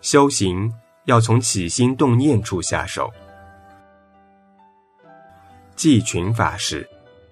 修行要从起心动念处下手。季群法师，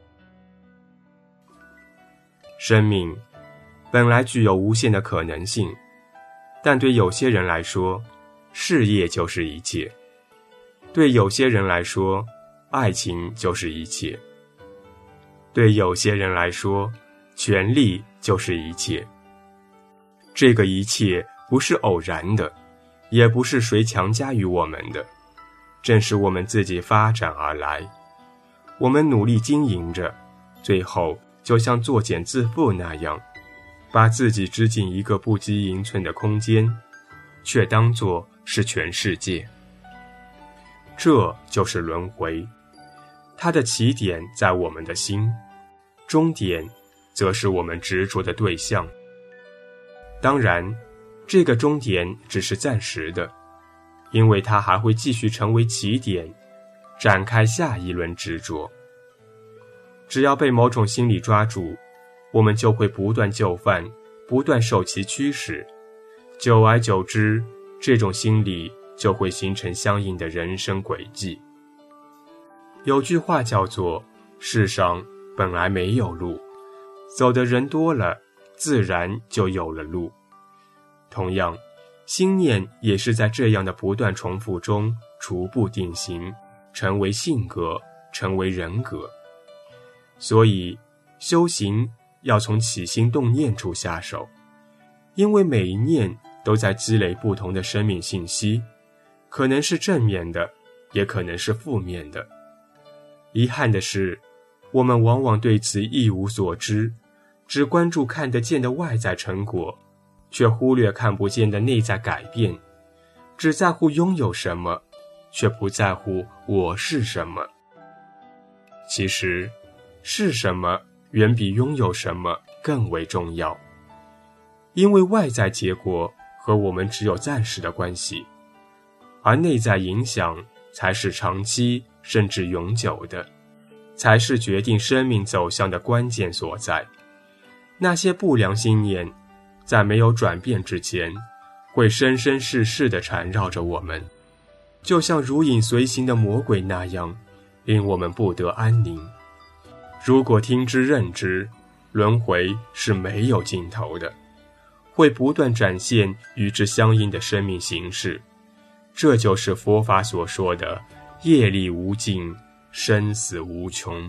生命本来具有无限的可能性，但对有些人来说，事业就是一切；对有些人来说，爱情就是一切；对有些人来说，权力就是一切。这个一切不是偶然的，也不是谁强加于我们的，正是我们自己发展而来。我们努力经营着，最后就像作茧自缚那样，把自己织进一个不及1寸的空间，却当作是全世界。这就是轮回，它的起点在我们的心，终点则是我们执着的对象。当然，这个终点只是暂时的，因为它还会继续成为起点，展开下一轮执着。只要被某种心理抓住，我们就会不断就范，不断受其驱使，久而久之，这种心理就会形成相应的人生轨迹。有句话叫做，世上本来没有路，走的人多了，自然就有了路。同样，心念也是在这样的不断重复中逐步定型，成为性格，成为人格。所以，修行要从起心动念处下手，因为每一念都在积累不同的生命信息，可能是正面的，也可能是负面的。遗憾的是，我们往往对此一无所知，只关注看得见的外在成果，却忽略看不见的内在改变，只在乎拥有什么，却不在乎我是什么。其实，是什么远比拥有什么更为重要，因为外在结果和我们只有暂时的关系，而内在影响才是长期甚至永久的，才是决定生命走向的关键所在。那些不良心念在没有转变之前，会生生世世地缠绕着我们，就像如影随形的魔鬼那样，令我们不得安宁。如果听之任之，轮回是没有尽头的，会不断展现与之相应的生命形式。这就是佛法所说的业力无尽，生死无穷。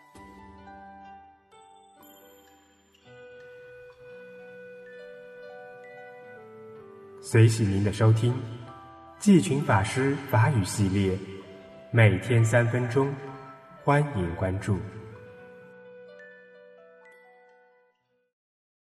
随喜您的收听，季群法师法语系列，每天3分钟，欢迎关注。